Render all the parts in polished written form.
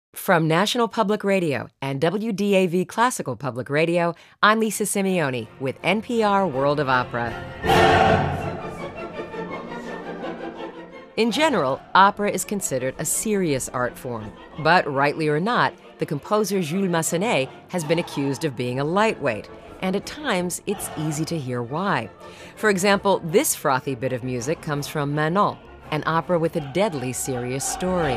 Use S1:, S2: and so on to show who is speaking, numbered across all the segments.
S1: From National Public Radio and WDAV Classical Public Radio, I'm Lisa Simeoni with NPR World of Opera. In general, opera is considered a serious art form. But rightly or not, the composer Jules Massenet has been accused of being a lightweight. And at times, it's easy to hear why. For example, this frothy bit of music comes from Manon, an opera with a deadly serious story.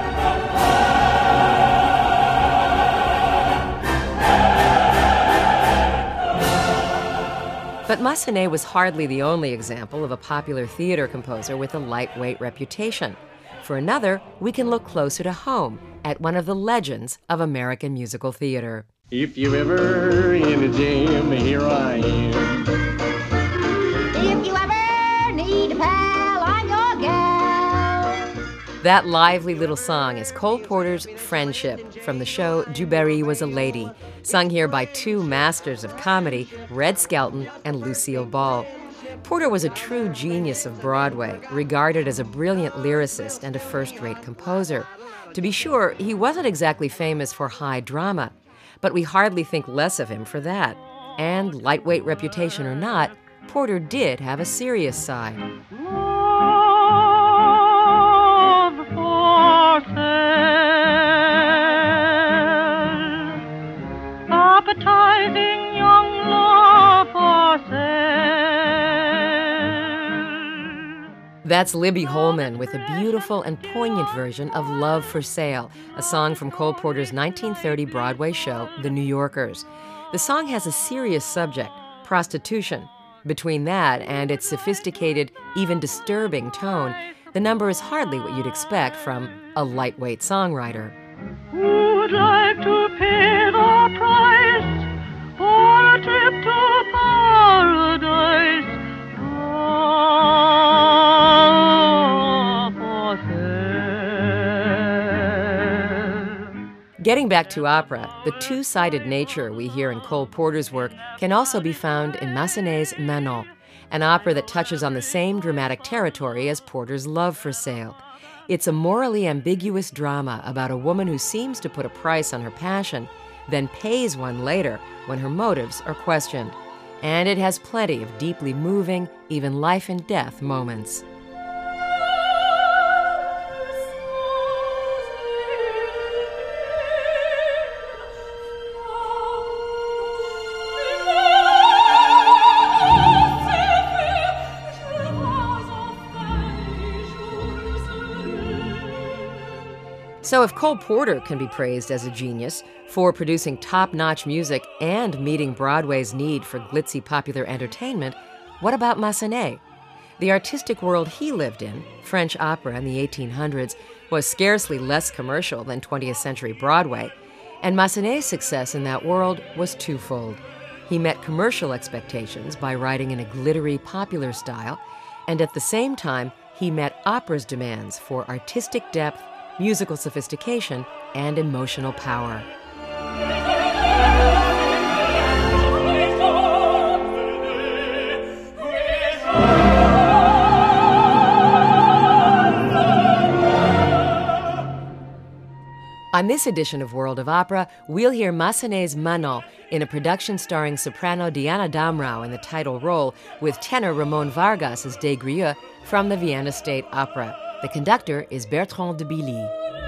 S1: But Massenet was hardly the only example of a popular theater composer with a lightweight reputation. For another, we can look closer to home at one of the legends of American musical theater.
S2: If you're ever in a jam, here I am.
S3: If you ever need a pal, I'm your gal.
S1: That lively little song is Cole Porter's Friendship from the show Du Barry Was a Lady, sung here by two masters of comedy, Red Skelton and Lucille Ball. Porter was a true genius of Broadway, regarded as a brilliant lyricist and a first-rate composer. To be sure, he wasn't exactly famous for high drama, but we hardly think less of him for that. And lightweight reputation or not, Porter did have a serious side.
S4: Love for sale, appetizing young love for sale.
S1: That's Libby Holman with a beautiful and poignant version of Love for Sale, a song from Cole Porter's 1930 Broadway show, The New Yorkers. The song has a serious subject, prostitution. Between that and its sophisticated, even disturbing tone, the number is hardly what you'd expect from a lightweight songwriter.
S4: Who'd like to pay the price for a trip to paradise? Love for sale.
S1: Getting back to opera, the two-sided nature we hear in Cole Porter's work can also be found in Massenet's Manon, an opera that touches on the same dramatic territory as Porter's Love for Sale. It's a morally ambiguous drama about a woman who seems to put a price on her passion, then pays one later when her motives are questioned. And it has plenty of deeply moving, even life-and-death moments. So if Cole Porter can be praised as a genius for producing top-notch music and meeting Broadway's need for glitzy popular entertainment, what about Massenet? The artistic world he lived in, French opera in the 1800s, was scarcely less commercial than 20th century Broadway, and Massenet's success in that world was twofold. He met commercial expectations by writing in a glittery popular style, and at the same time, he met opera's demands for artistic depth, musical sophistication, and emotional power. On this edition of World of Opera, we'll hear Massenet's Manon in a production starring soprano Diana Damrau in the title role with tenor Ramon Vargas as Des Grieux from the Vienna State Opera. The conductor is Bertrand de Billy.